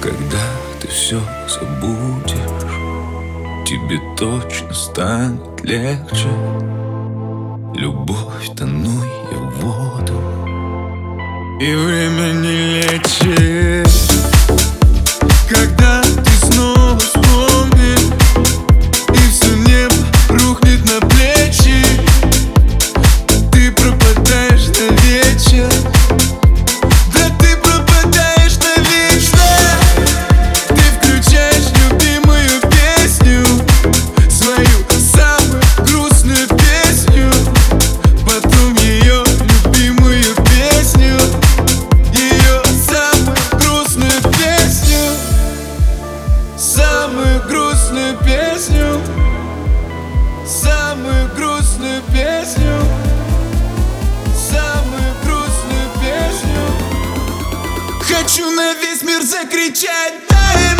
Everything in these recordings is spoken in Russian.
Когда ты все забудешь, тебе точно станет легче. Любовь, тонуй я в воду, и время не лечит. Когда ты снова вспомнишь, и все небо рухнет на плечи, ты пропадаешь на вечер. Да ты пропадаешь навечно. Ты включаешь любимую песню, свою самую грустную песню, потом ее любимую песню, ее самую грустную песню, самую грустную песню, самую грустную песню, самую грустную песню. Хочу на весь мир закричать: дай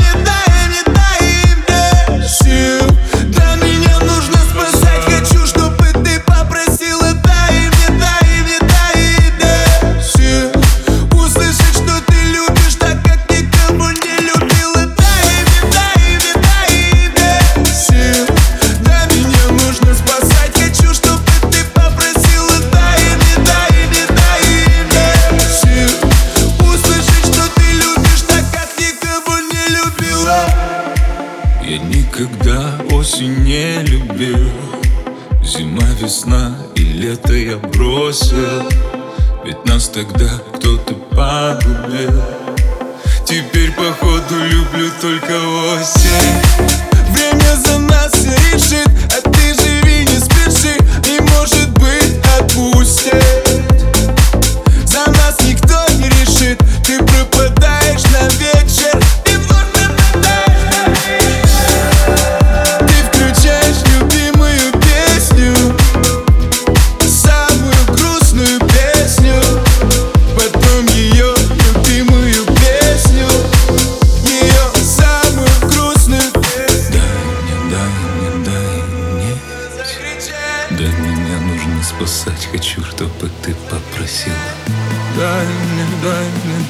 мне сил. Да, меня нужно спасать. Хочу, чтобы ты попросила: дай мне сил. Услышать, что ты любишь так, как никому не любила. Дай мне сил. Да, меня нужно спасать. Хочу, чтобы ты попросила: дай мне сил. Услышать, что ты любишь так, как никого не любила. Я никогда осень не любил. Зима, весна и лето я бросил, ведь нас тогда кто-то погубил. Теперь походу люблю только осень. Время за нас все решит, а ты живи, не спеши, и может быть отпустит. За нас никто не решит. Ты пропадаешь на вечер, и вновь пропадаешь на вечер. Ты включаешь любимую песню, самую грустную песню, потом ее любимую песню, ее самую грустную песню. Дай мне да, меня нужно спасать. Хочу, чтобы ты попросила: дай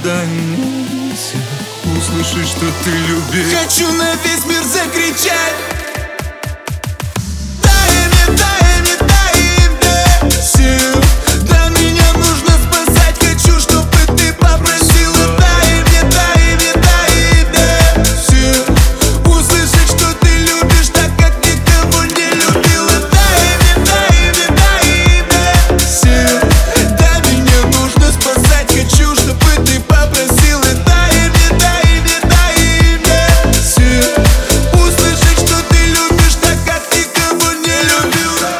мне сил. Услышать, что ты любишь. Хочу на весь мир закричать: